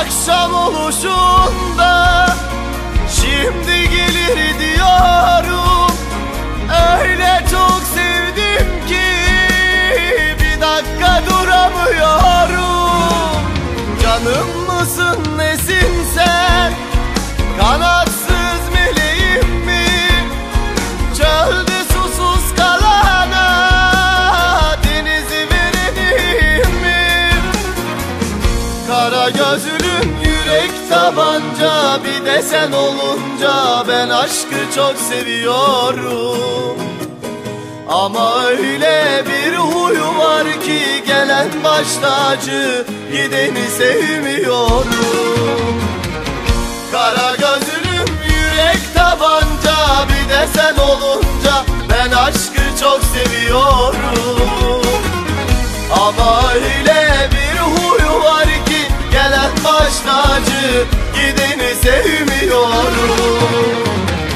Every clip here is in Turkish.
akşam oluşunda şimdi gelir diyorum. Öyle çok sevdim ki bir dakika duramıyorum. Canım mısın nesin sen, kanatsız meleğim mi? Çölde susuz kalana denizi verenim mi? Kara gözlüm yürek tabanca, bir de sen olunca ben aşkı çok seviyorum. Ama öyle bir huyu var ki gelen baş tacı, gideni sevmiyorum. Kara gözlüm yürek tabanca, bir de sen olunca ben aşkı çok seviyorum. Ama öyle bir huyu var ki gelen baş tacı, gideni sevmiyorum.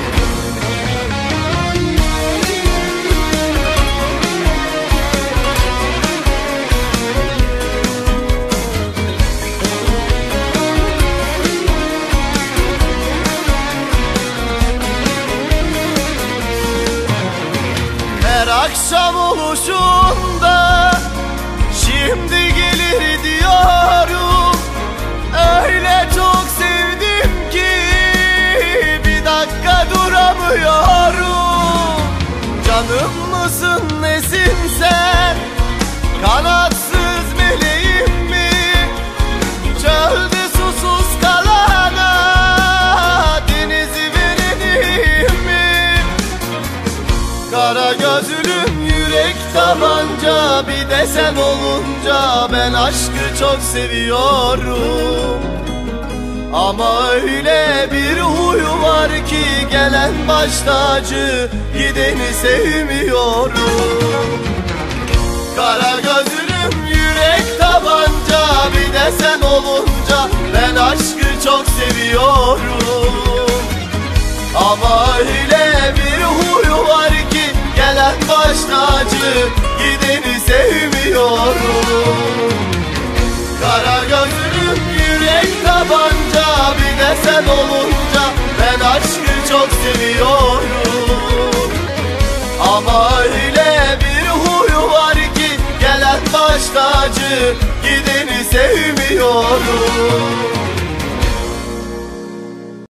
Her akşam oluşunda şimdi gelir diyorum. Öyle çok sevdim ki bir dakika duramıyorum. Canım mısın nesin sen, kanatsız meleğim mi? Çölde susuz kalana denizi verenim mi? Kara gözlüm yürek tabanca, bir de sen olunca ben aşkı çok seviyorum. Ama öyle bir huyu var ki gelen baş tacı, gideni sevmiyorum. Kara gözlüm yürek tabanca, bir de sen olunca ben aşkı çok seviyorum. Ama öyle bir huyu var ki gelen baş tacı, gideni sevmiyorum. Kara gözlüm yürek tabanca, bir de sen olunca ben aşkı çok seviyorum. Ama öyle bir huyu var ki gelen baş tacı, gideni sevmiyorum.